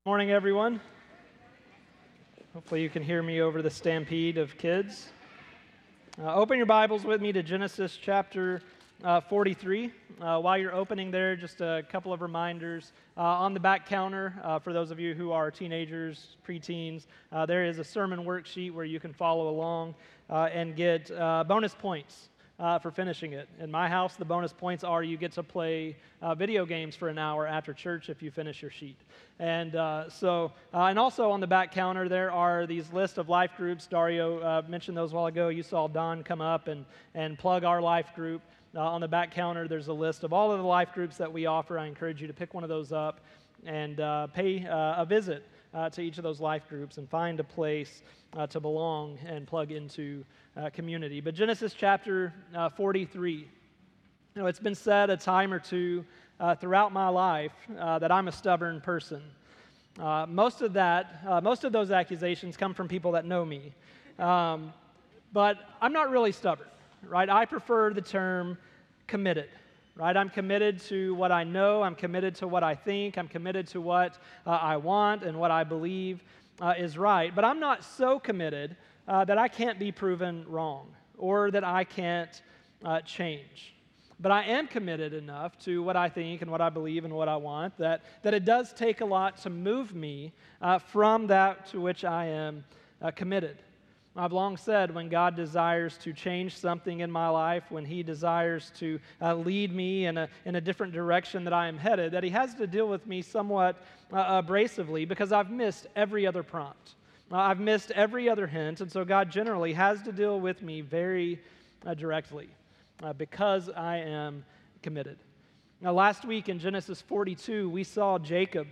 Morning, everyone. Hopefully you can hear me over the stampede of kids. Open your Bibles with me to Genesis chapter 43. While you're opening there, just a couple of reminders. On the back counter, for those of you who are teenagers, preteens, there is a sermon worksheet where you can follow along and get bonus points for finishing it. In my house, the bonus points are you get to play video games for an hour after church if you finish your sheet. And also on the back counter, there are these lists of life groups. Dario mentioned those a while ago. You saw Don come up and plug our life group. On the back counter, there's a list of all of the life groups that we offer. I encourage you to pick one of those up and pay a visit to each of those life groups and find a place to belong and plug into community. But Genesis chapter 43, it's been said a time or two throughout my life that I'm a stubborn person. Most of those accusations come from people that know me. But I'm not really stubborn, right? I prefer the term committed, right? I'm committed to what I know. I'm committed to what I think. I'm committed to what I want and what I believe is right. But I'm not so committed that I can't be proven wrong or that I can't change. But I am committed enough to what I think and what I believe and what I want that it does take a lot to move me from that to which I am committed. I've long said when God desires to change something in my life, when He desires to lead me in a different direction that I am headed, that He has to deal with me somewhat abrasively because I've missed every other prompt. I've missed every other hint, and so God generally has to deal with me very directly because I am committed. Now, last week in Genesis 42, we saw Jacob,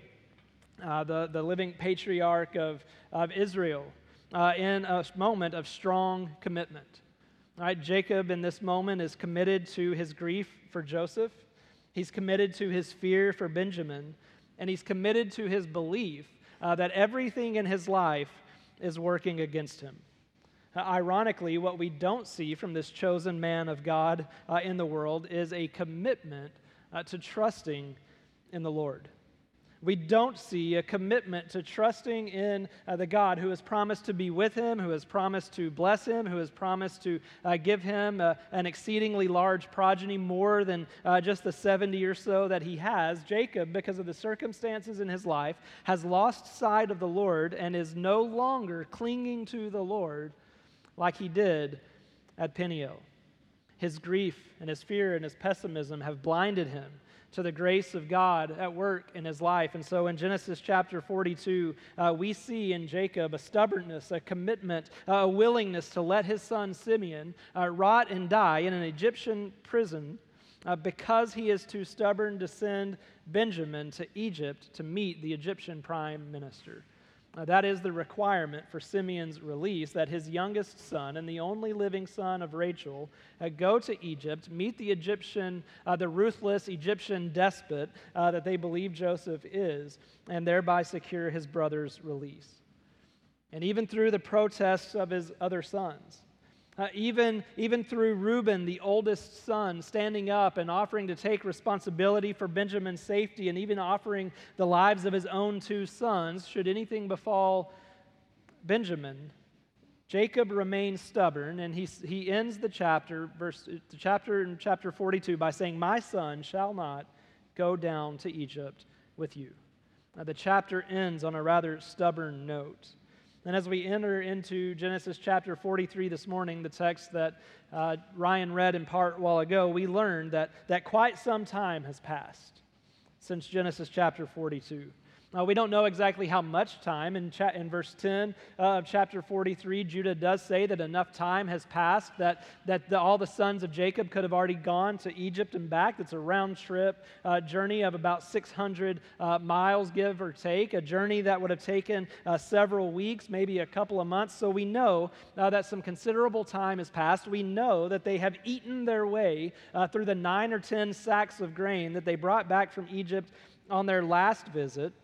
the living patriarch of Israel, in a moment of strong commitment. All right, Jacob in this moment is committed to his grief for Joseph. He's committed to his fear for Benjamin, and he's committed to his belief that everything in his life is working against him. Ironically, what we don't see from this chosen man of God in the world is a commitment to trusting in the Lord. We don't see a commitment to trusting in the God who has promised to be with him, who has promised to bless him, who has promised to give him an exceedingly large progeny, more than just the 70 or so that he has. Jacob, because of the circumstances in his life, has lost sight of the Lord and is no longer clinging to the Lord like he did at Peniel. His grief and his fear and his pessimism have blinded him to the grace of God at work in his life. And so in Genesis chapter 42, we see in Jacob a stubbornness, a commitment, a willingness to let his son Simeon rot and die in an Egyptian prison because he is too stubborn to send Benjamin to Egypt to meet the Egyptian prime minister. That is the requirement for Simeon's release, that his youngest son and the only living son of Rachel go to Egypt, meet the ruthless Egyptian despot that they believe Joseph is, and thereby secure his brother's release. And even through the protests of his other sons, even through Reuben, the oldest son, standing up and offering to take responsibility for Benjamin's safety and even offering the lives of his own two sons, should anything befall Benjamin, Jacob remains stubborn, and he ends the chapter in chapter 42 by saying, "My son shall not go down to Egypt with you." The chapter ends on a rather stubborn note. And as we enter into Genesis chapter 43 this morning, the text that Ryan read in part a while ago, we learned that quite some time has passed since Genesis chapter 42. We don't know exactly how much time. In verse 10 of chapter 43, Judah does say that enough time has passed that all the sons of Jacob could have already gone to Egypt and back. It's a round-trip journey of about 600 miles, give or take, a journey that would have taken several weeks, maybe a couple of months. So we know that some considerable time has passed. We know that they have eaten their way through the 9 or 10 sacks of grain that they brought back from Egypt on their last visit.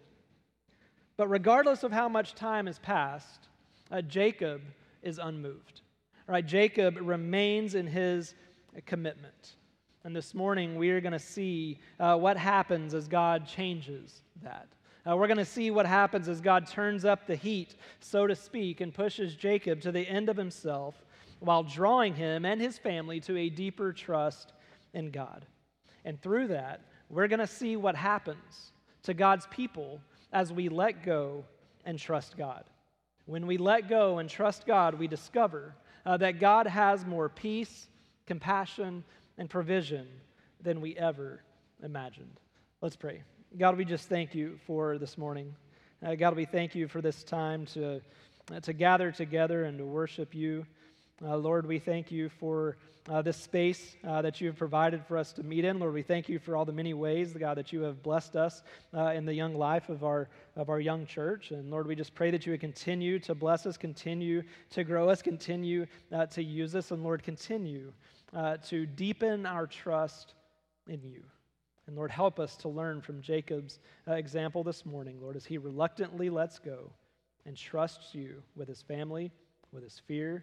But regardless of how much time has passed, Jacob is unmoved. Right? Jacob remains in his commitment. And this morning we are going to see what happens as God changes that. We're going to see what happens as God turns up the heat, so to speak, and pushes Jacob to the end of himself while drawing him and his family to a deeper trust in God. And through that, we're going to see what happens to God's people as we let go and trust God. When we let go and trust God, we discover that God has more peace, compassion, and provision than we ever imagined. Let's pray. God, we just thank you for this morning. God, we thank you for this time to gather together and to worship you. Lord, we thank you for this space that you have provided for us to meet in. Lord, we thank you for all the many ways, God, that you have blessed us in the young life of our young church. And Lord, we just pray that you would continue to bless us, continue to grow us, continue to use us, and Lord, continue to deepen our trust in you. And Lord, help us to learn from Jacob's example this morning, Lord, as he reluctantly lets go and trusts you with his family, with his fear,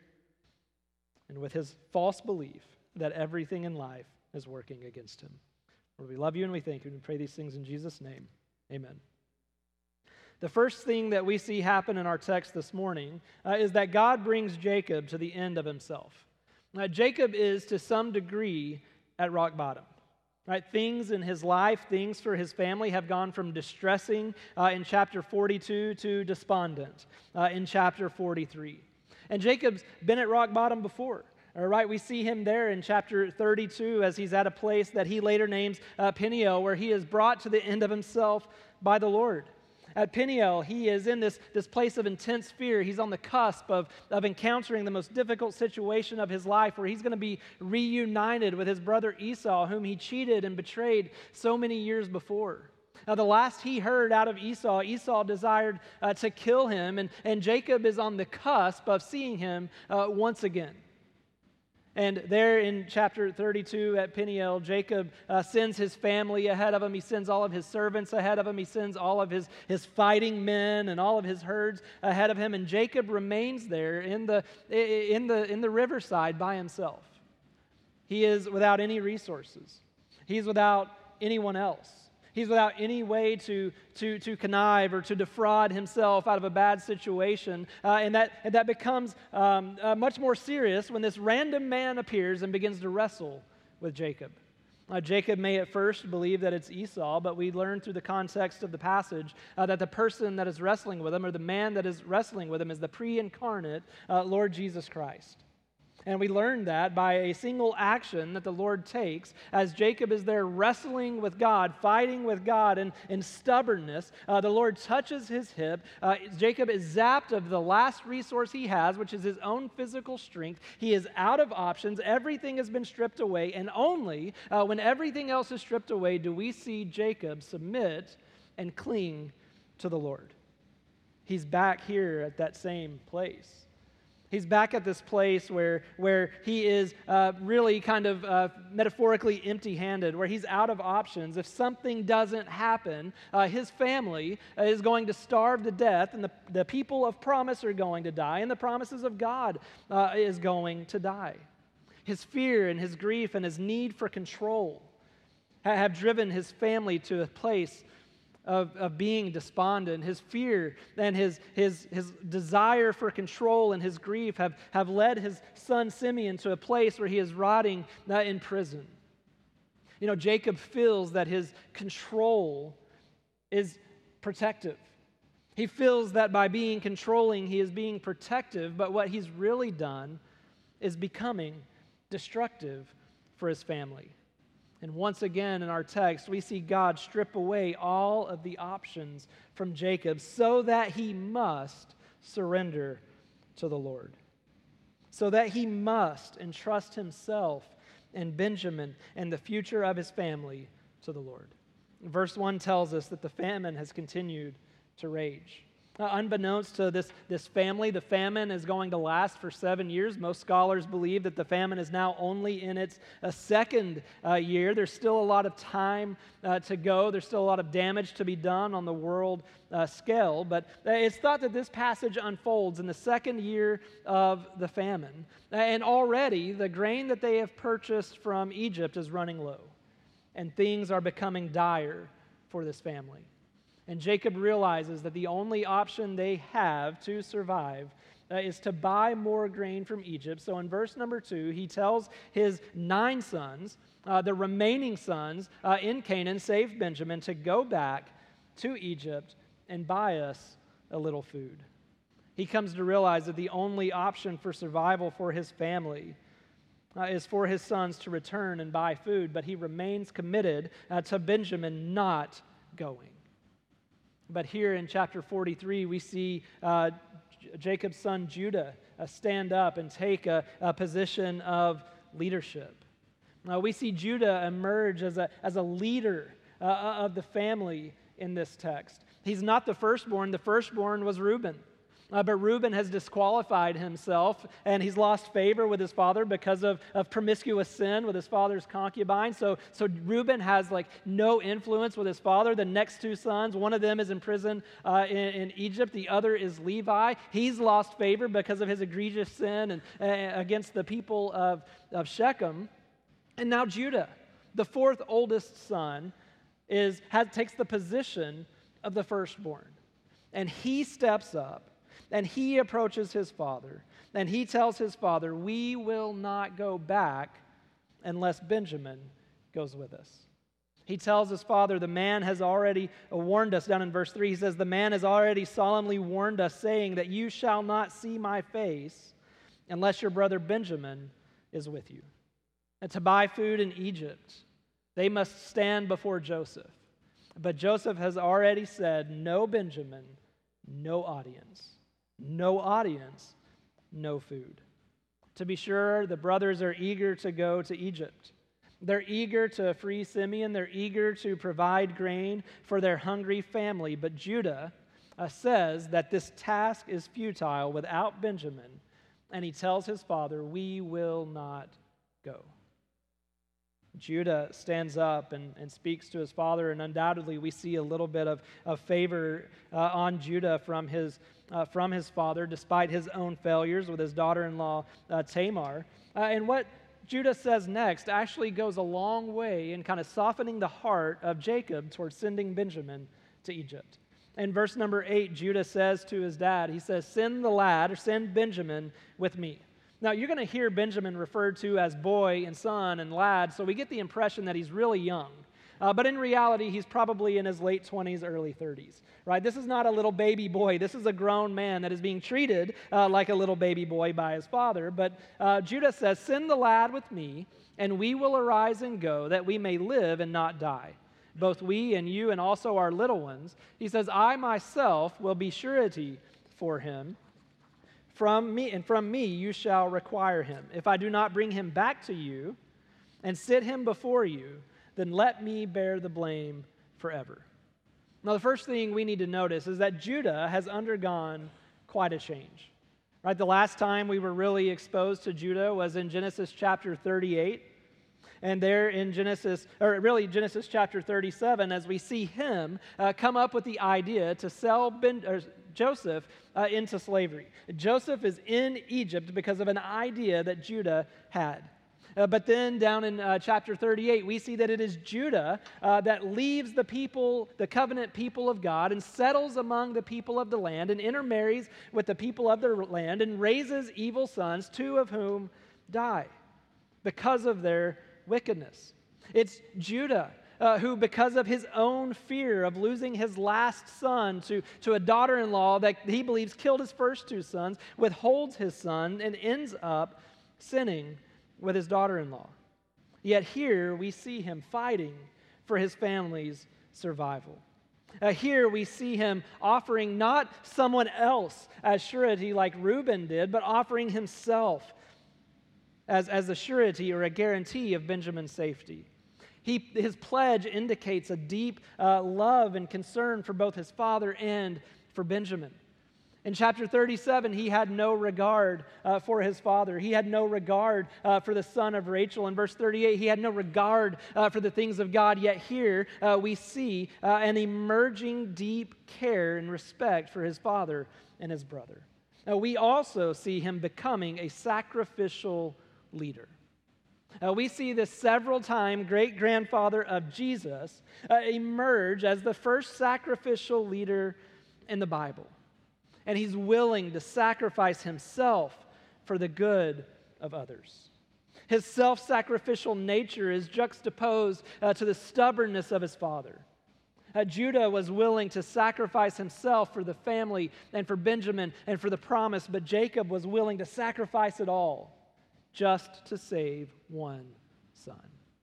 and with his false belief that everything in life is working against him. Lord, we love you and we thank you, and we pray these things in Jesus' name. Amen. The first thing that we see happen in our text this morning is that God brings Jacob to the end of himself. Jacob is, to some degree, at rock bottom. Right? Things in his life, things for his family have gone from distressing in chapter 42 to despondent in chapter 43. And Jacob's been at rock bottom before. All right, we see him there in chapter 32 as he's at a place that he later names Peniel, where he is brought to the end of himself by the Lord. At Peniel, he is in this place of intense fear. He's on the cusp of encountering the most difficult situation of his life, where he's going to be reunited with his brother Esau, whom he cheated and betrayed so many years before. Now, the last he heard out of Esau, Esau desired to kill him, and Jacob is on the cusp of seeing him once again. And there in chapter 32 at Peniel, Jacob sends his family ahead of him. He sends all of his servants ahead of him. He sends all of his fighting men and all of his herds ahead of him. And Jacob remains there in the riverside by himself. He is without any resources. He's without anyone else. He's without any way to connive or to defraud himself out of a bad situation. And that becomes much more serious when this random man appears and begins to wrestle with Jacob. Jacob may at first believe that it's Esau, but we learn through the context of the passage that the person that is wrestling with him, or the man that is wrestling with him, is the pre-incarnate Lord Jesus Christ. And we learn that by a single action that the Lord takes as Jacob is there wrestling with God, fighting with God in stubbornness. The Lord touches his hip. Jacob is zapped of the last resource he has, which is his own physical strength. He is out of options. Everything has been stripped away. And only when everything else is stripped away do we see Jacob submit and cling to the Lord. He's back here at that same place. He's back at this place where he is really kind of metaphorically empty-handed, where he's out of options. If something doesn't happen, his family is going to starve to death, and the people of promise are going to die, and the promises of God is going to die. His fear and his grief and his need for control have driven his family to a place of being despondent. His fear and his desire for control and his grief have led his son Simeon to a place where he is rotting in prison. You know, Jacob feels that his control is protective. He feels that by being controlling, he is being protective, but what he's really done is becoming destructive for his family. And once again in our text, we see God strip away all of the options from Jacob so that he must surrender to the Lord. So that he must entrust himself and Benjamin and the future of his family to the Lord. Verse 1 tells us that the famine has continued to rage. Unbeknownst to this family, the famine is going to last for 7 years. Most scholars believe that the famine is now only in its second year. There's still a lot of time to go. There's still a lot of damage to be done on the world scale. But it's thought that this passage unfolds in the second year of the famine. And already the grain that they have purchased from Egypt is running low. And things are becoming dire for this family. And Jacob realizes that the only option they have to survive is to buy more grain from Egypt. So in verse number 2, he tells his 9 sons, the remaining sons in Canaan, save Benjamin, to go back to Egypt and buy us a little food. He comes to realize that the only option for survival for his family is for his sons to return and buy food, but he remains committed to Benjamin not going. But here in chapter 43, we see Jacob's son Judah stand up and take a position of leadership. We see Judah emerge as a leader of the family in this text. He's not the firstborn. The firstborn was Reuben. But Reuben has disqualified himself, and he's lost favor with his father because of promiscuous sin with his father's concubine. So Reuben has no influence with his father. The next 2 sons, one of them is in prison in Egypt. The other is Levi. He's lost favor because of his egregious sin and against the people of Shechem. And now Judah, the 4th oldest son, takes the position of the firstborn. And he steps up. And he approaches his father, and he tells his father, "We will not go back unless Benjamin goes with us." He tells his father, "The man has already warned us," down in verse 3, he says, "The man has already solemnly warned us, saying that you shall not see my face unless your brother Benjamin is with you." And to buy food in Egypt, they must stand before Joseph. But Joseph has already said, "No Benjamin, no audience. No audience, no food." To be sure, the brothers are eager to go to Egypt. They're eager to free Simeon. They're eager to provide grain for their hungry family. But Judah says that this task is futile without Benjamin, and he tells his father, "We will not go." Judah stands up and speaks to his father, and undoubtedly we see a little bit of favor on Judah from his father, despite his own failures with his daughter-in-law Tamar. And what Judah says next actually goes a long way in kind of softening the heart of Jacob towards sending Benjamin to Egypt. In verse number 8, Judah says to his dad, he says, "Send the lad," or "send Benjamin with me." Now, you're going to hear Benjamin referred to as boy and son and lad, so we get the impression that he's really young. But in reality, he's probably in his late 20s, early 30s, right? This is not a little baby boy. This is a grown man that is being treated like a little baby boy by his father. But Judah says, "Send the lad with me, and we will arise and go, that we may live and not die. Both we and you and also our little ones." He says, "I myself will be surety for him. From me you shall require him. If I do not bring him back to you and sit him before you, then let me bear the blame forever." Now, the first thing we need to notice is that Judah has undergone quite a change. Right? The last time we were really exposed to Judah was in Genesis chapter 38. And there in Genesis chapter 37, as we see him come up with the idea to sell Joseph into slavery. Joseph is in Egypt because of an idea that Judah had. But then down in chapter 38, we see that it is Judah that leaves the covenant people of God and settles among the people of the land and intermarries with the people of the land and raises evil sons, 2 of whom die because of their wickedness. It's Judah who, because of his own fear of losing his last son to a daughter-in-law that he believes killed his first 2 sons, withholds his son and ends up sinning with his daughter-in-law. Yet here we see him fighting for his family's survival. Here we see him offering not someone else as surety like Reuben did, but offering himself as a surety or a guarantee of Benjamin's safety. His pledge indicates a deep love and concern for both his father and for Benjamin. In chapter 37, he had no regard for his father. He had no regard for the son of Rachel. In verse 38, he had no regard for the things of God. Yet here we see an emerging deep care and respect for his father and his brother. Now, we also see him becoming a sacrificial leader. We see this several-time great-grandfather of Jesus emerge as the first sacrificial leader in the Bible. And he's willing to sacrifice himself for the good of others. His self-sacrificial nature is juxtaposed to the stubbornness of his father. Judah was willing to sacrifice himself for the family and for Benjamin and for the promise, but Jacob was willing to sacrifice it all just to save one son.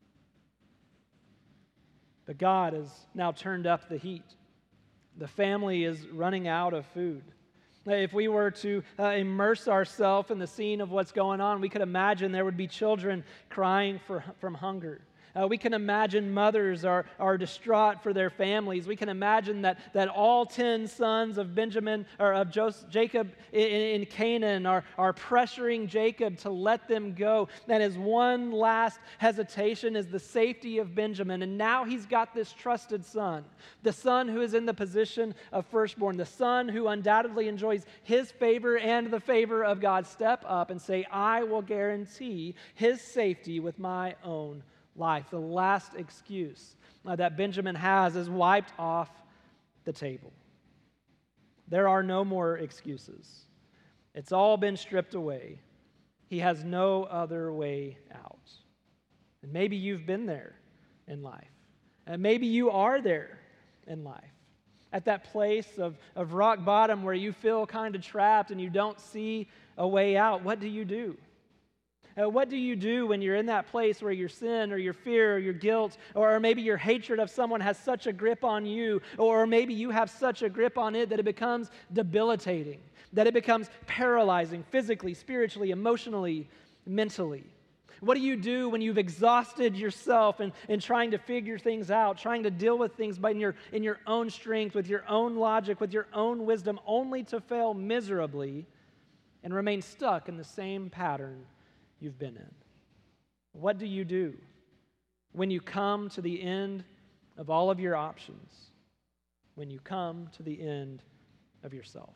But God has now turned up the heat. The family is running out of food. If we were to immerse ourselves in the scene of what's going on, we could imagine there would be children crying from hunger. We can imagine mothers are distraught for their families. We can imagine that all 10 sons of Benjamin or of Jacob in Canaan are pressuring Jacob to let them go. And his one last hesitation is the safety of Benjamin. And now he's got this trusted son, the son who is in the position of firstborn, the son who undoubtedly enjoys his favor and the favor of God. Step up and say, I will guarantee his safety with my own life. The last excuse that Benjamin has is wiped off the table. There are no more excuses. It's all been stripped away. He has no other way out. And maybe you've been there in life. And maybe you are there in life. At that place of rock bottom where you feel kind of trapped and you don't see a way out. What do you do? What do you do when you're in that place where your sin or your fear or your guilt or maybe your hatred of someone has such a grip on you, or maybe you have such a grip on it that it becomes debilitating, that it becomes paralyzing physically, spiritually, emotionally, mentally? What do you do when you've exhausted yourself in trying to figure things out, trying to deal with things in your own strength, with your own logic, with your own wisdom, only to fail miserably and remain stuck in the same pattern you've been in? What do you do when you come to the end of all of your options, when you come to the end of yourself?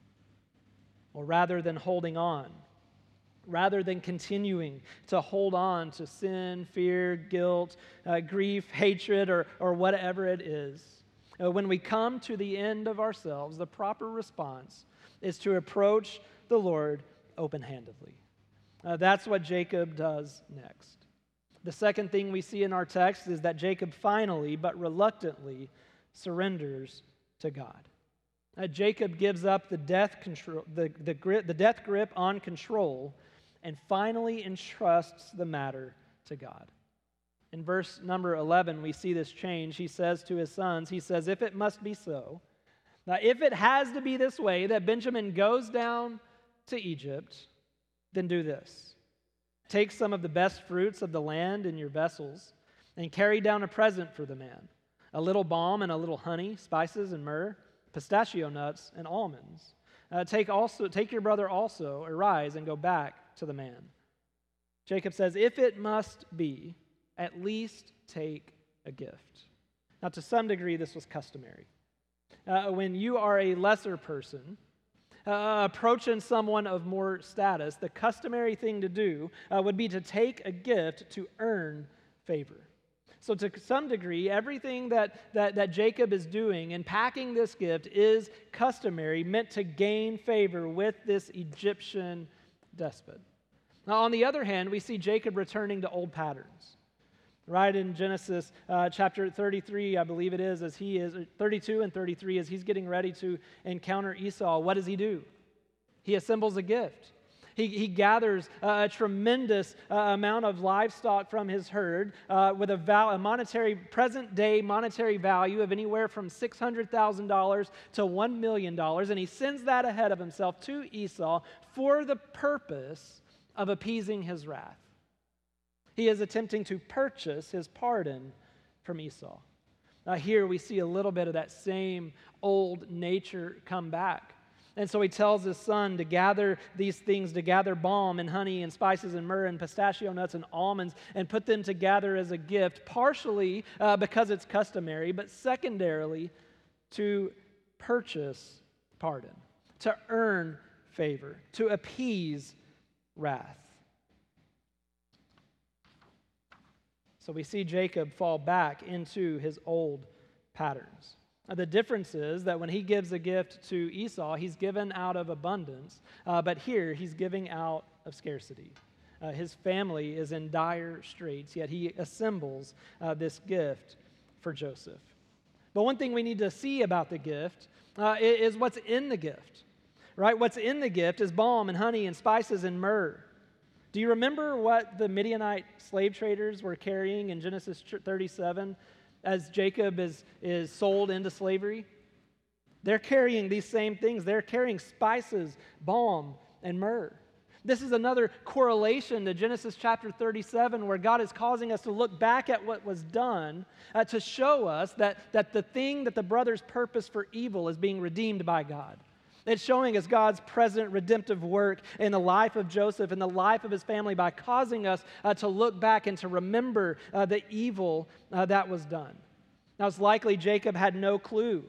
Or rather than holding on, rather than continuing to hold on to sin, fear, guilt, grief, hatred, or whatever it is, when we come to the end of ourselves, the proper response is to approach the Lord open-handedly. That's what Jacob does next. The second thing we see in our text is that Jacob finally, but reluctantly, surrenders to God. Jacob gives up the death grip on control and finally entrusts the matter to God. In verse number 11, we see this change. He says to his sons, he says, if it must be so, now if it has to be this way that Benjamin goes down to Egypt, then do this. Take some of the best fruits of the land in your vessels and carry down a present for the man, a little balm and a little honey, spices and myrrh, pistachio nuts and almonds. Take your brother also, arise and go back to the man. Jacob says, if it must be, at least take a gift. Now, to some degree, this was customary. When you are a lesser person, approaching someone of more status, the customary thing to do would be to take a gift to earn favor. So to some degree, everything that Jacob is doing in packing this gift is customary, meant to gain favor with this Egyptian despot. Now, on the other hand, we see Jacob returning to old patterns. Right in Genesis chapter 33, I believe it is, 32 and 33, as he's getting ready to encounter Esau, what does he do? He assembles a gift. He gathers a tremendous amount of livestock from his herd with a present-day monetary value of anywhere from $600,000 to $1 million, and he sends that ahead of himself to Esau for the purpose of appeasing his wrath. He is attempting to purchase his pardon from Esau. Now here we see a little bit of that same old nature come back. And so he tells his son to gather these things, to gather balm and honey and spices and myrrh and pistachio nuts and almonds and put them together as a gift, partially because it's customary, but secondarily to purchase pardon, to earn favor, to appease wrath. So we see Jacob fall back into his old patterns. The difference is that when he gives a gift to Esau, he's given out of abundance, but here he's giving out of scarcity. His family is in dire straits, yet he assembles this gift for Joseph. But one thing we need to see about the gift is what's in the gift, right? What's in the gift is balm and honey and spices and myrrh. Do you remember what the Midianite slave traders were carrying in Genesis 37 as Jacob is sold into slavery? They're carrying these same things. They're carrying spices, balm, and myrrh. This is another correlation to Genesis chapter 37, where God is causing us to look back at what was done to show us that the thing that the brothers purposed for evil is being redeemed by God. It's showing us God's present redemptive work in the life of Joseph and the life of his family by causing us to look back and to remember the evil that was done. Now, it's likely Jacob had no clue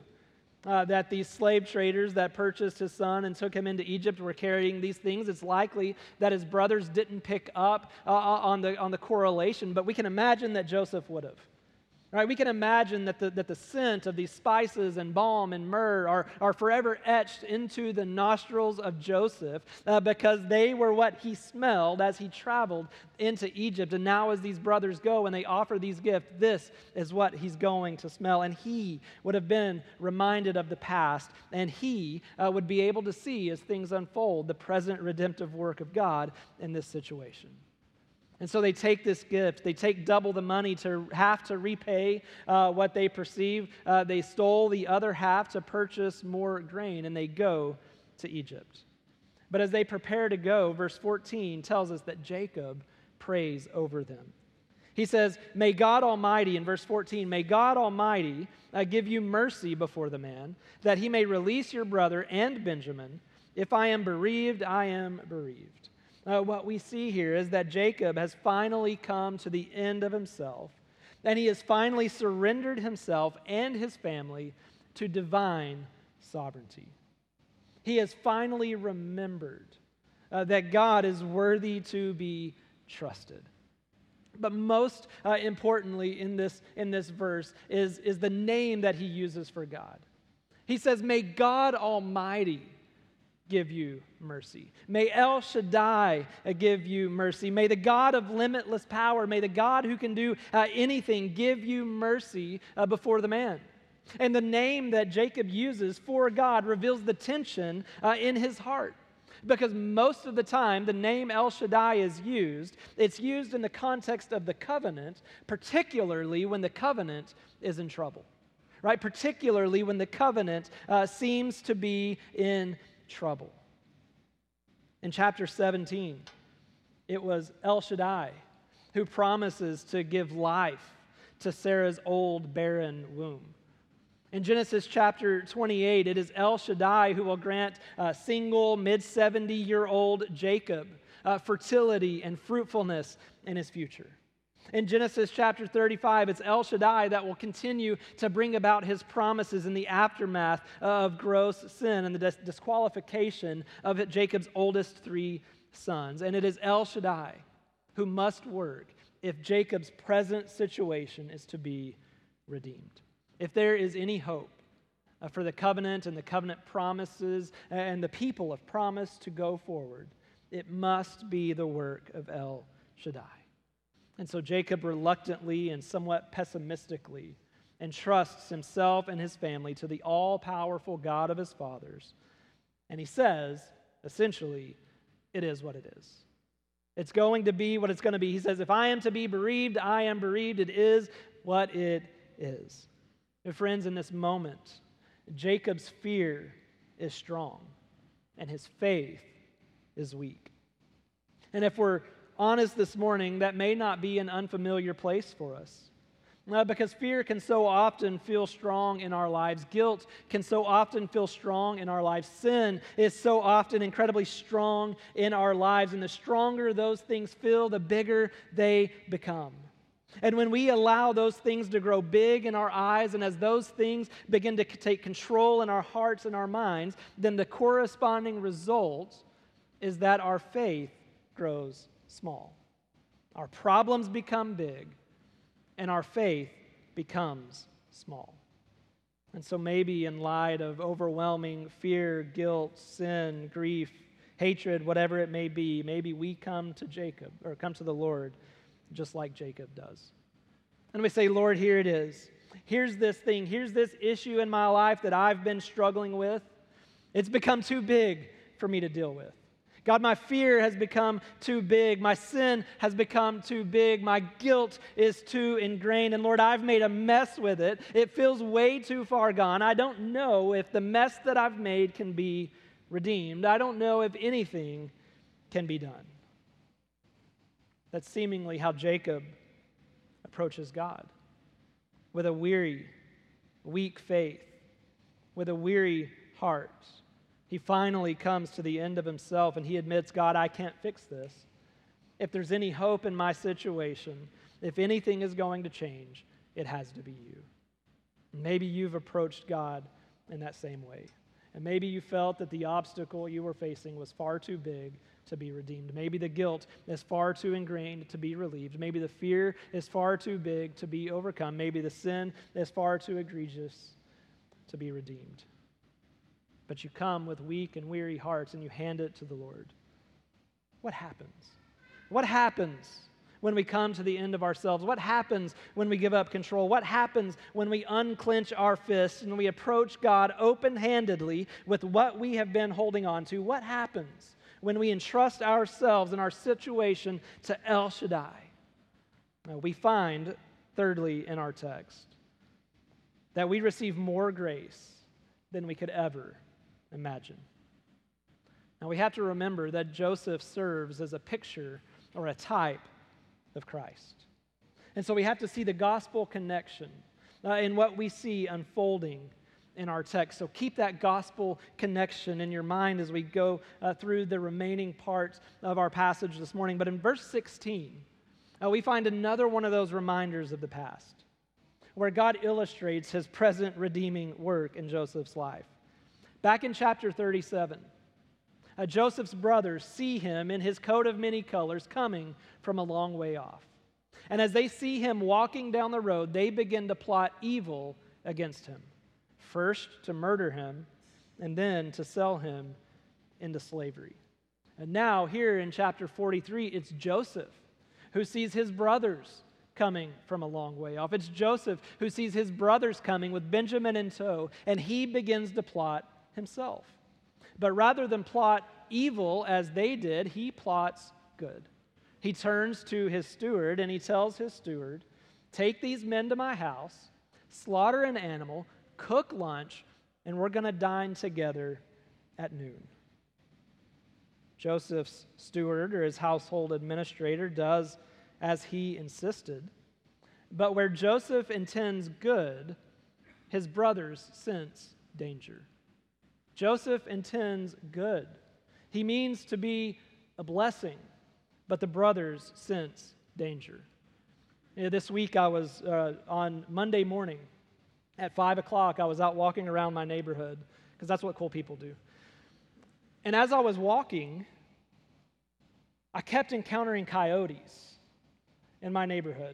that these slave traders that purchased his son and took him into Egypt were carrying these things. It's likely that his brothers didn't pick up on the correlation, but we can imagine that Joseph would have. Right, we can imagine that the scent of these spices and balm and myrrh are forever etched into the nostrils of Joseph because they were what he smelled as he traveled into Egypt. And now as these brothers go and they offer these gifts, this is what he's going to smell. And he would have been reminded of the past, and he would be able to see as things unfold the present redemptive work of God in this situation. And so they take this gift, they take double the money to have to repay what they perceive. They stole the other half to purchase more grain, and they go to Egypt. But as they prepare to go, verse 14 tells us that Jacob prays over them. He says, may God Almighty, in verse 14, may God Almighty give you mercy before the man, that he may release your brother and Benjamin. If I am bereaved, I am bereaved. What we see here is that Jacob has finally come to the end of himself, and he has finally surrendered himself and his family to divine sovereignty. He has finally remembered that God is worthy to be trusted. But most importantly in this verse is the name that he uses for God. He says, may God Almighty give you mercy. May El Shaddai give you mercy. May the God of limitless power, may the God who can do anything give you mercy before the man. And the name that Jacob uses for God reveals the tension in his heart. Because most of the time the name El Shaddai is used, it's used in the context of the covenant, particularly when the covenant is in trouble. Right? Particularly when the covenant seems to be in trouble. In chapter 17, it was El Shaddai who promises to give life to Sarah's old barren womb. In Genesis chapter 28, it is El Shaddai who will grant single mid-70-year-old Jacob fertility and fruitfulness in his future. In Genesis chapter 35, it's El Shaddai that will continue to bring about his promises in the aftermath of gross sin and the disqualification of Jacob's oldest 3 sons. And it is El Shaddai who must work if Jacob's present situation is to be redeemed. If there is any hope for the covenant and the covenant promises and the people of promise to go forward, it must be the work of El Shaddai. And so Jacob reluctantly and somewhat pessimistically entrusts himself and his family to the all-powerful God of his fathers. And he says, essentially, it is what it is. It's going to be what it's going to be. He says, if I am to be bereaved, I am bereaved. It is what it is. And friends, in this moment, Jacob's fear is strong and his faith is weak. And if we're honest this morning, that may not be an unfamiliar place for us. Because fear can so often feel strong in our lives. Guilt can so often feel strong in our lives. Sin is so often incredibly strong in our lives. And the stronger those things feel, the bigger they become. And when we allow those things to grow big in our eyes, and as those things begin to take control in our hearts and our minds, then the corresponding result is that our faith grows small. Our problems become big, and our faith becomes small. And so maybe in light of overwhelming fear, guilt, sin, grief, hatred, whatever it may be, maybe we come to Jacob or come to the Lord just like Jacob does. And we say, Lord, here it is. Here's this thing. Here's this issue in my life that I've been struggling with. It's become too big for me to deal with. God, my fear has become too big. My sin has become too big. My guilt is too ingrained. And Lord, I've made a mess with it. It feels way too far gone. I don't know if the mess that I've made can be redeemed. I don't know if anything can be done. That's seemingly how Jacob approaches God, with a weary, weak faith, with a weary heart. He finally comes to the end of himself and he admits, God, I can't fix this. If there's any hope in my situation, if anything is going to change, it has to be you. Maybe you've approached God in that same way. And maybe you felt that the obstacle you were facing was far too big to be redeemed. Maybe the guilt is far too ingrained to be relieved. Maybe the fear is far too big to be overcome. Maybe the sin is far too egregious to be redeemed. But you come with weak and weary hearts and you hand it to the Lord. What happens? What happens when we come to the end of ourselves? What happens when we give up control? What happens when we unclench our fists and we approach God open-handedly with what we have been holding on to? What happens when we entrust ourselves and our situation to El Shaddai? Now, we find, thirdly, in our text, that we receive more grace than we could ever imagine. Now, we have to remember that Joseph serves as a picture or a type of Christ. And so we have to see the gospel connection in what we see unfolding in our text. So keep that gospel connection in your mind as we go through the remaining parts of our passage this morning. But in verse 16, we find another one of those reminders of the past, where God illustrates his present redeeming work in Joseph's life. Back in chapter 37, Joseph's brothers see him in his coat of many colors coming from a long way off. And as they see him walking down the road, they begin to plot evil against him. First to murder him, and then to sell him into slavery. And now here in chapter 43, it's Joseph who sees his brothers coming from a long way off. It's Joseph who sees his brothers coming with Benjamin in tow, and he begins to plot himself. But rather than plot evil as they did, he plots good. He turns to his steward and he tells his steward, take these men to my house, slaughter an animal, cook lunch, and we're going to dine together at noon. Joseph's steward, or his household administrator, does as he insisted. But where Joseph intends good, his brothers sense danger. Joseph intends good. He means to be a blessing, but the brothers sense danger. This week I was on Monday morning at 5 o'clock, I was out walking around my neighborhood, because that's what cool people do. And as I was walking, I kept encountering coyotes in my neighborhood.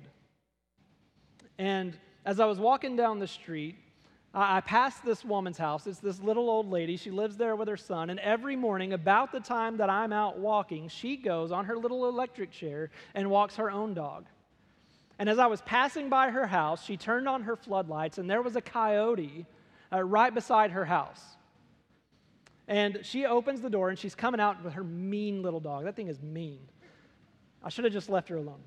And as I was walking down the street, I passed this woman's house. It's this little old lady. She lives there with her son. And every morning, about the time that I'm out walking, she goes on her little electric chair and walks her own dog. And as I was passing by her house, she turned on her floodlights, and there was a coyote right beside her house. And she opens the door, and she's coming out with her mean little dog. That thing is mean. I should have just left her alone.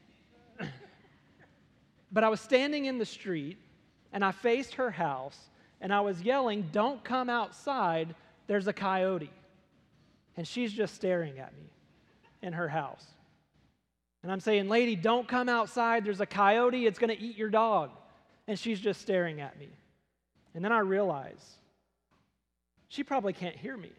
But I was standing in the street, and I faced her house, and I was yelling, don't come outside, there's a coyote. And she's just staring at me in her house. And I'm saying, lady, don't come outside, there's a coyote, it's going to eat your dog. And she's just staring at me. And then I realize, she probably can't hear me.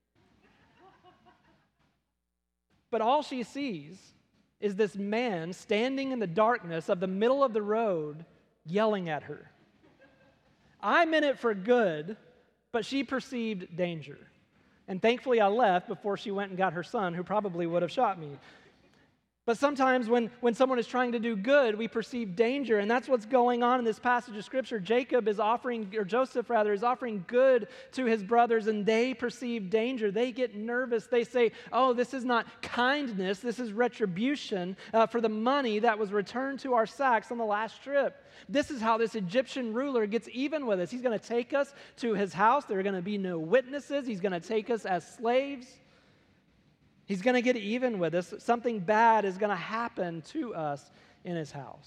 But all she sees is this man standing in the darkness of the middle of the road yelling at her. I meant it for good, but she perceived danger. And thankfully I left before she went and got her son, who probably would have shot me. But sometimes when someone is trying to do good, we perceive danger, and that's what's going on in this passage of Scripture. Joseph is offering good to his brothers, and they perceive danger. They get nervous. They say, oh, this is not kindness. This is retribution for the money that was returned to our sacks on the last trip. This is how this Egyptian ruler gets even with us. He's going to take us to his house. There are going to be no witnesses. He's going to take us as slaves. He's going to get even with us. Something bad is going to happen to us in his house.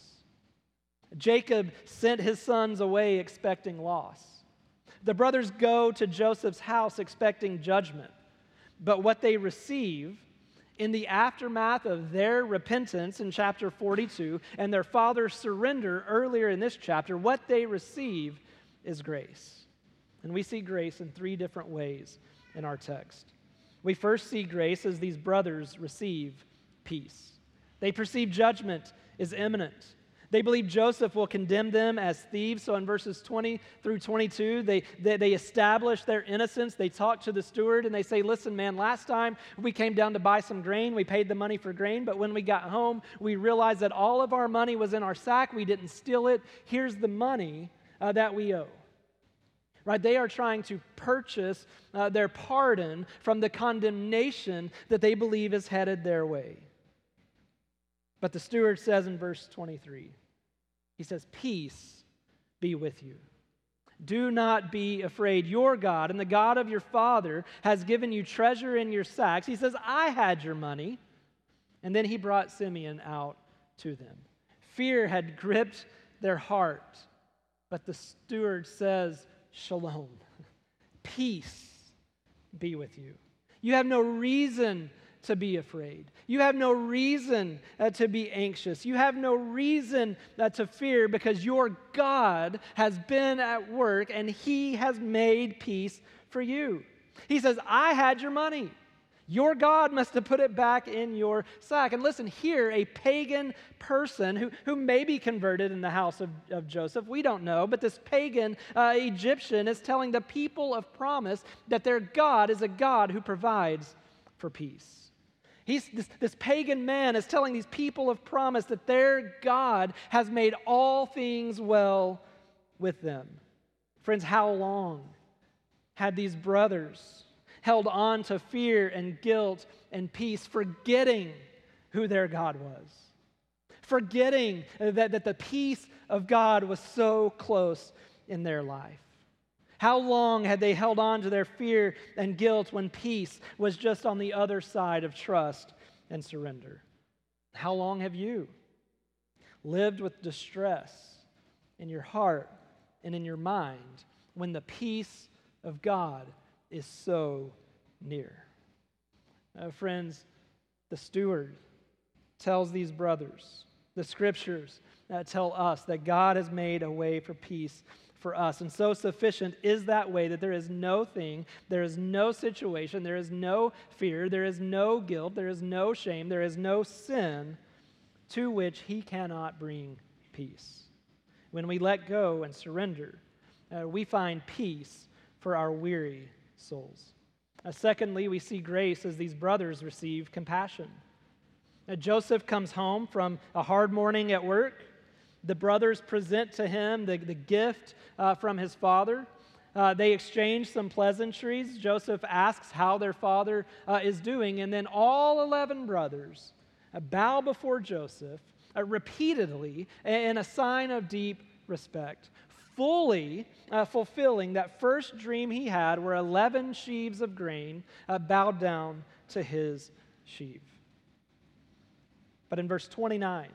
Jacob sent his sons away expecting loss. The brothers go to Joseph's house expecting judgment. But what they receive in the aftermath of their repentance in chapter 42 and their father's surrender earlier in this chapter, what they receive is grace. And we see grace in three different ways in our text. We first see grace as these brothers receive peace. They perceive judgment is imminent. They believe Joseph will condemn them as thieves. So in verses 20 through 22, they establish their innocence. They talk to the steward and they say, listen, man, last time we came down to buy some grain. We paid the money for grain. But when we got home, we realized that all of our money was in our sack. We didn't steal it. Here's the money that we owe. Right? They are trying to purchase their pardon from the condemnation that they believe is headed their way. But the steward says in verse 23, he says, peace be with you. Do not be afraid. Your God and the God of your father has given you treasure in your sacks. He says, I had your money. And then he brought Simeon out to them. Fear had gripped their heart. But the steward says, Shalom, peace be with you. You have no reason to be afraid. You have no reason to be anxious. You have no reason to fear because your God has been at work and he has made peace for you. He says, I had your money. Your God must have put it back in your sack. And listen, here, a pagan person who may be converted in the house of Joseph, we don't know, but this pagan Egyptian is telling the people of promise that their God is a God who provides for peace. This pagan man is telling these people of promise that their God has made all things well with them. Friends, how long had these brothers held on to fear and guilt and peace, forgetting who their God was, forgetting that the peace of God was so close in their life? How long had they held on to their fear and guilt when peace was just on the other side of trust and surrender? How long have you lived with distress in your heart and in your mind when the peace of God is so near? Friends, the steward tells these brothers, the scriptures tell us that God has made a way for peace for us. And so sufficient is that way that there is no thing, there is no situation, there is no fear, there is no guilt, there is no shame, there is no sin to which he cannot bring peace. When we let go and surrender, we find peace for our weary souls. Secondly, we see grace as these brothers receive compassion. Joseph comes home from a hard morning at work. The brothers present to him the gift from his father. They exchange some pleasantries. Joseph asks how their father is doing, and then all 11 brothers bow before Joseph repeatedly in a sign of deep respect, fully fulfilling that first dream he had where 11 sheaves of grain bowed down to his sheaf. But in verse 29,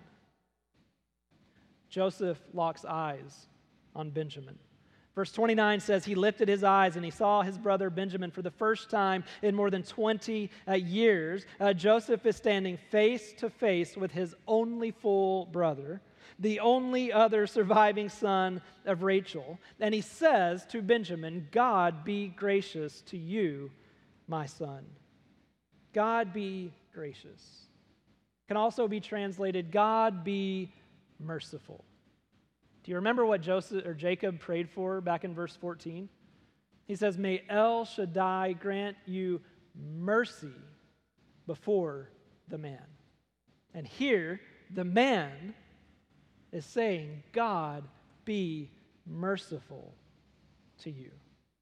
Joseph locks eyes on Benjamin. Verse 29 says, he lifted his eyes and he saw his brother Benjamin for the first time in more than 20 years. Joseph is standing face to face with his only full brother, the only other surviving son of Rachel. And he says to Benjamin, God be gracious to you, my son. God be gracious. Can also be translated, God be merciful. Do you remember what Jacob prayed for back in verse 14? He says, may El Shaddai grant you mercy before the man. And here, the man is saying, God, be merciful to you.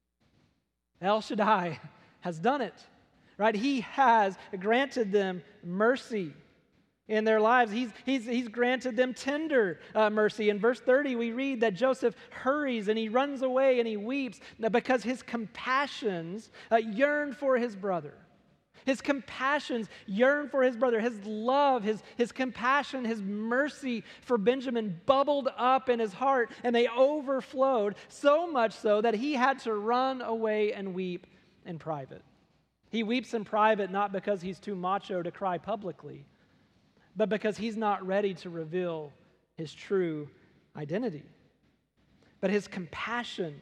El Shaddai has done it, right? He has granted them mercy in their lives. He's granted them tender mercy. In verse 30, we read that Joseph hurries and he runs away and he weeps because his compassions yearn for his brother. His compassions yearn for his brother. His love, his compassion, his mercy for Benjamin bubbled up in his heart, and they overflowed, so much so that he had to run away and weep in private. He weeps in private not because he's too macho to cry publicly, but because he's not ready to reveal his true identity. But his compassion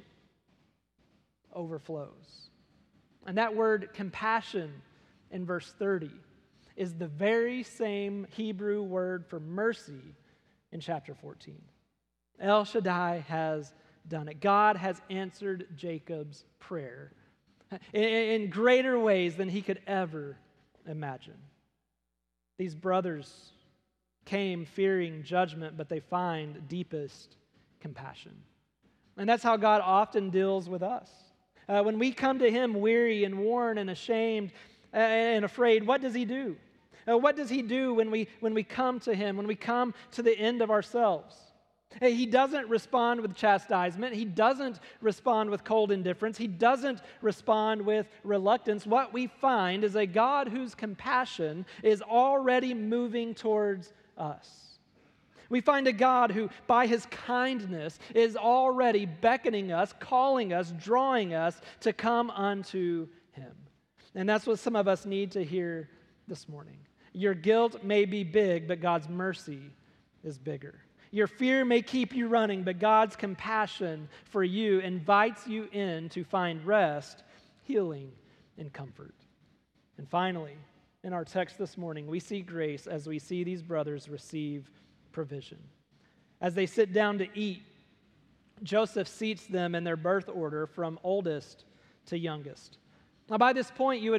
overflows. And that word compassion in verse 30 is the very same Hebrew word for mercy in chapter 14. El Shaddai has done it. God has answered Jacob's prayer in greater ways than he could ever imagine. These brothers came fearing judgment, but they find deepest compassion. And that's how God often deals with us. When we come to him weary and worn and ashamed and afraid, what does he do? What does he do when we come to him, when we come to the end of ourselves? He doesn't respond with chastisement. He doesn't respond with cold indifference. He doesn't respond with reluctance. What we find is a God whose compassion is already moving towards us. We find a God who, by his kindness, is already beckoning us, calling us, drawing us to come unto him. And that's what some of us need to hear this morning. Your guilt may be big, but God's mercy is bigger. Your fear may keep you running, but God's compassion for you invites you in to find rest, healing, and comfort. And finally, in our text this morning, we see grace as we see these brothers receive provision. As they sit down to eat, Joseph seats them in their birth order from oldest to youngest. Now, by this point, we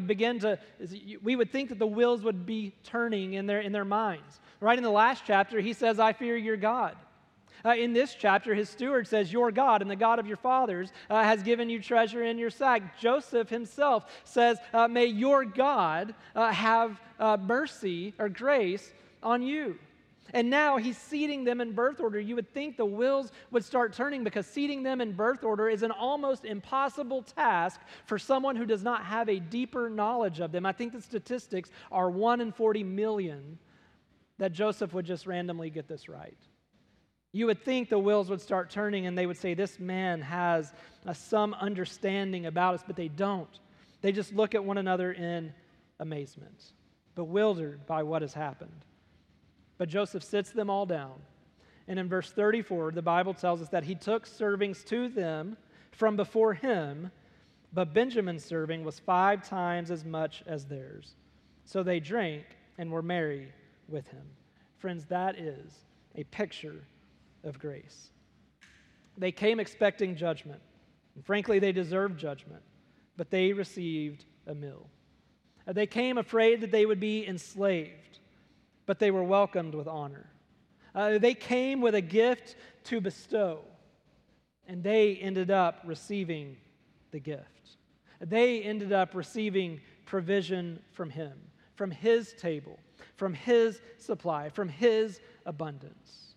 would think that the wheels would be turning in their minds. Right in the last chapter, he says, I fear your God. In this chapter, his steward says, your God and the God of your fathers has given you treasure in your sack. Joseph himself says, may your God have mercy or grace on you. And now he's seating them in birth order. You would think the wheels would start turning because seating them in birth order is an almost impossible task for someone who does not have a deeper knowledge of them. I think the statistics are 1 in 40 million that Joseph would just randomly get this right. You would think the wheels would start turning and they would say, this man has some understanding about us, but they don't. They just look at one another in amazement, bewildered by what has happened. But Joseph sits them all down. And in verse 34, the Bible tells us that he took servings to them from before him, but Benjamin's serving was 5 times as much as theirs. So they drank and were merry with him. Friends, that is a picture of grace. They came expecting judgment. And frankly, they deserved judgment, but they received a meal. They came afraid that they would be enslaved, but they were welcomed with honor. They came with a gift to bestow, and they ended up receiving the gift. They ended up receiving provision from him, from his table, from his supply, from his abundance.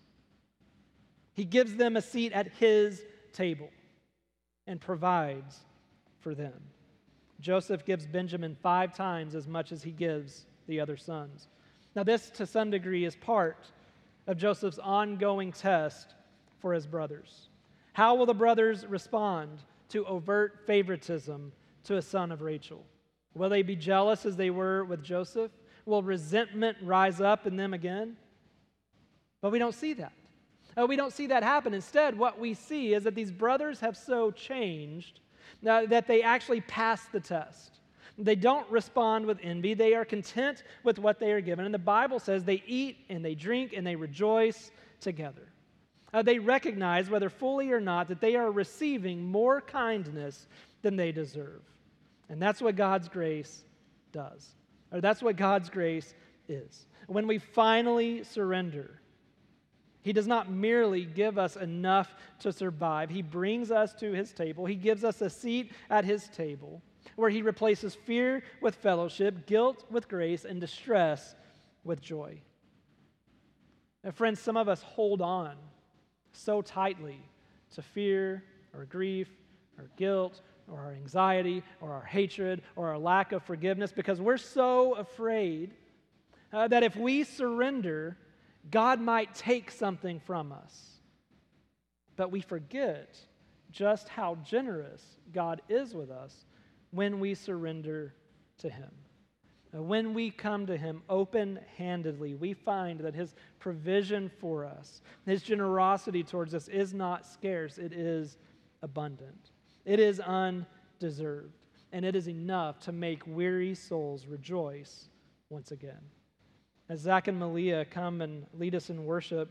He gives them a seat at his table and provides for them. Joseph gives Benjamin 5 times as much as he gives the other sons. Now, this, to some degree, is part of Joseph's ongoing test for his brothers. How will the brothers respond to overt favoritism to a son of Rachel? Will they be jealous as they were with Joseph? Will resentment rise up in them again? But we don't see that. We don't see that happen. Instead, what we see is that these brothers have so changed that they actually pass the test. They don't respond with envy. They are content with what they are given. And the Bible says they eat and they drink and they rejoice together. They recognize, whether fully or not, that they are receiving more kindness than they deserve. And that's what God's grace does. Or that's what God's grace is. When we finally surrender, He does not merely give us enough to survive. He brings us to His table. He gives us a seat at His table where He replaces fear with fellowship, guilt with grace, and distress with joy. And friends, some of us hold on so tightly to fear or grief or guilt or our anxiety or our hatred or our lack of forgiveness because we're so afraid that if we surrender, God might take something from us. But we forget just how generous God is with us when we surrender to Him. When we come to Him open-handedly, we find that His provision for us, His generosity towards us is not scarce, it is abundant. It is undeserved, and it is enough to make weary souls rejoice once again. As Zach and Malia come and lead us in worship,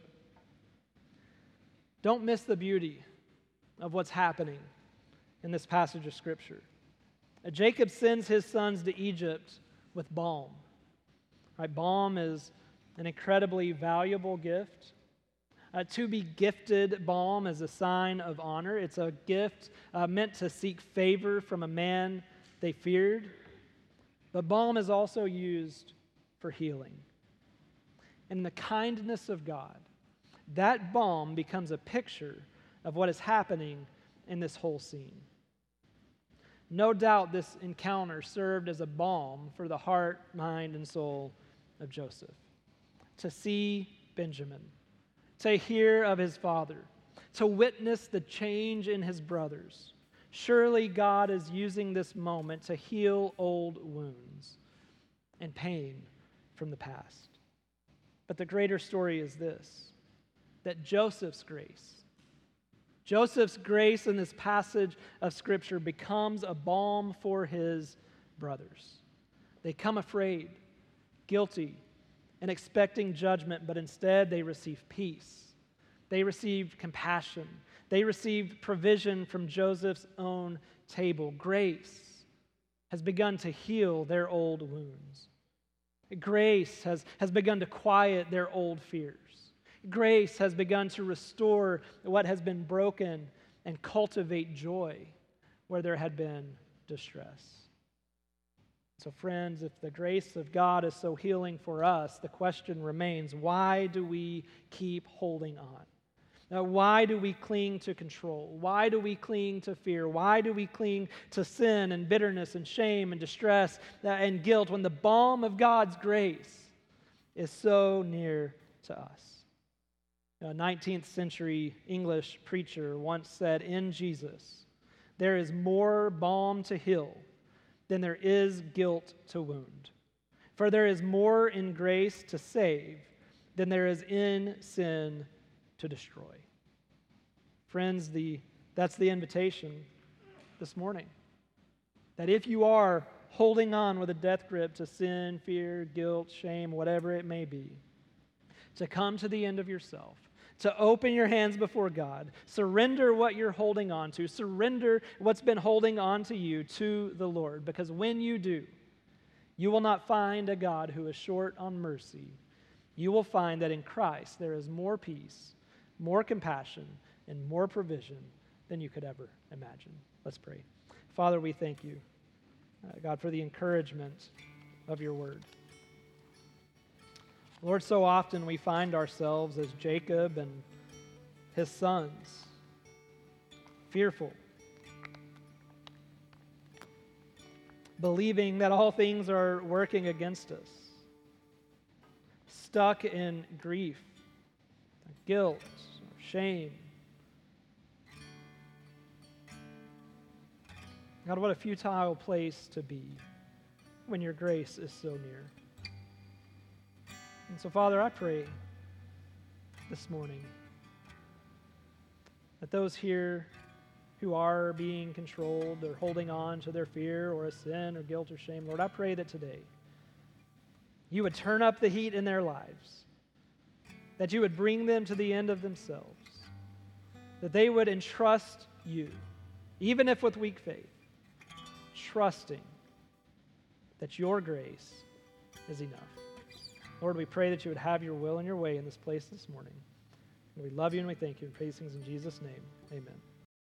don't miss the beauty of what's happening in this passage of Scripture. Jacob sends his sons to Egypt with balm. Right? Balm is an incredibly valuable gift. To be gifted balm is a sign of honor. It's a gift meant to seek favor from a man they feared. But balm is also used for healing. In the kindness of God, that balm becomes a picture of what is happening in this whole scene. No doubt this encounter served as a balm for the heart, mind, and soul of Joseph. To see Benjamin, to hear of his father, to witness the change in his brothers. Surely God is using this moment to heal old wounds and pain from the past. But the greater story is this, that Joseph's grace in this passage of Scripture becomes a balm for his brothers. They come afraid, guilty, and expecting judgment, but instead they receive peace. They received compassion. They received provision from Joseph's own table. Grace has begun to heal their old wounds. Grace has begun to quiet their old fears. Grace has begun to restore what has been broken and cultivate joy where there had been distress. So friends, if the grace of God is so healing for us, the question remains, why do we keep holding on? Now, why do we cling to control? Why do we cling to fear? Why do we cling to sin and bitterness and shame and distress and guilt when the balm of God's grace is so near to us? A 19th century English preacher once said, in Jesus, there is more balm to heal than there is guilt to wound. For there is more in grace to save than there is in sin to destroy. Friends, that's the invitation this morning. That if you are holding on with a death grip to sin, fear, guilt, shame, whatever it may be, to come to the end of yourself, to open your hands before God, surrender what you're holding on to, surrender what's been holding on to you to the Lord. Because when you do, you will not find a God who is short on mercy. You will find that in Christ there is more peace, more compassion, and more provision than you could ever imagine. Let's pray. Father, we thank you, God, for the encouragement of your word. Lord, so often we find ourselves as Jacob and his sons, fearful, believing that all things are working against us, stuck in grief, guilt, shame. God, what a futile place to be when your grace is so near. And so, Father, I pray this morning that those here who are being controlled or holding on to their fear or a sin or guilt or shame, Lord, I pray that today you would turn up the heat in their lives, that you would bring them to the end of themselves, that they would entrust you, even if with weak faith, trusting that your grace is enough. Lord, we pray that you would have your will and your way in this place this morning. And we love you and we thank you and praise things in Jesus' name. Amen.